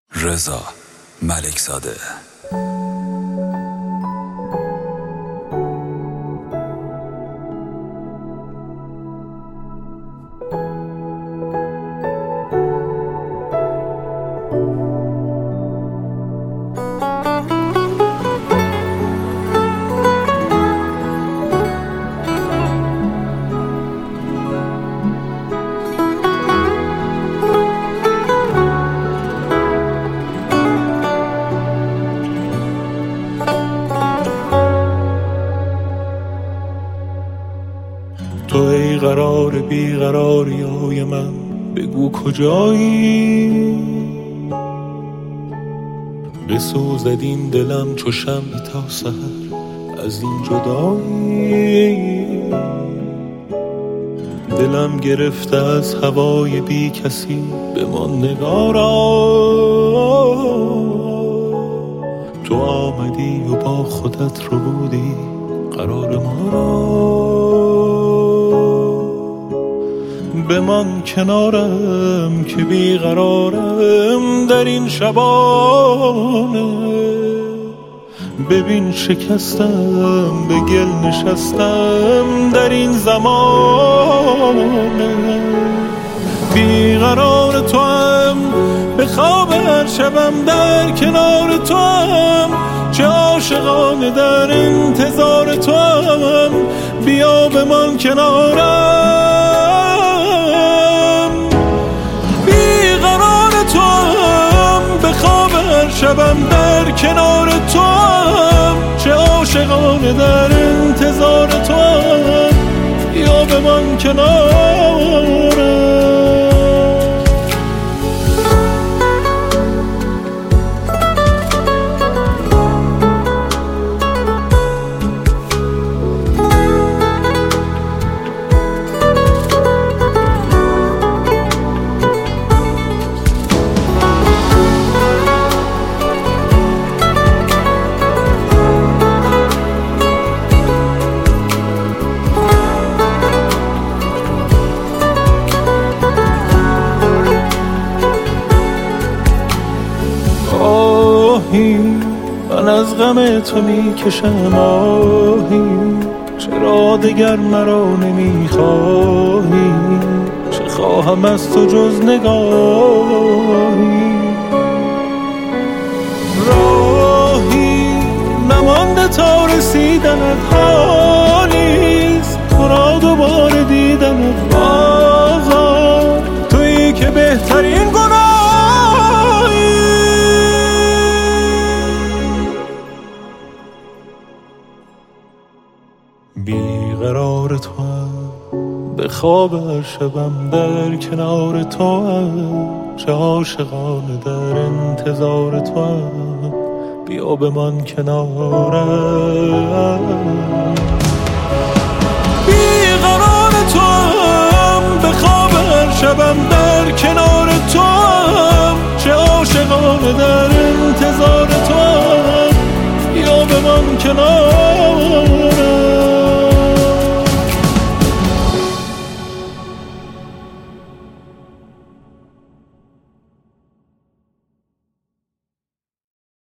رضا ملکزاده. تو ای قرار بیقراری های من، بگو کجایی؟ بسوزد این دلم چو شمعی تا سحر از این جدایی. دلم گرفته از هوای بی کسی، بمان نگارا. تو آمدی و با خودت رو بودی قرار ما را. بمان کنارم که بیقرارم در این شبانه. ببین شکستم، به گل نشستم در این زمانه. بیقرار تو هم، به خواب هر شبم در کنار تو هم. چه عاشقانه در انتظار تو هم، بیا بمان کنارم. شبم در کنار تو هم، چه عاشقانه در انتظار تو هم. یا بمان کنارم. من از غم تو میکشم آهی، چرا دگر مرا نمیخواهی؟ چه خواهم از تو جز نگاهی؟ راهی نمانده تا رسیدنت، حالیست تو را دوباره دیدنت. آقا تویی که بهترین گناهی. بیقرار تو هم، به خواب هر شبم در کنار تو هم. چه عاشقانه در انتظار تو هم، بیا بمان کنارم. بیقرار تو هم، به خواب هر شبم در کنار تو هم. چه عاشقانه در انتظار تو هم، بیا بمان کنارم.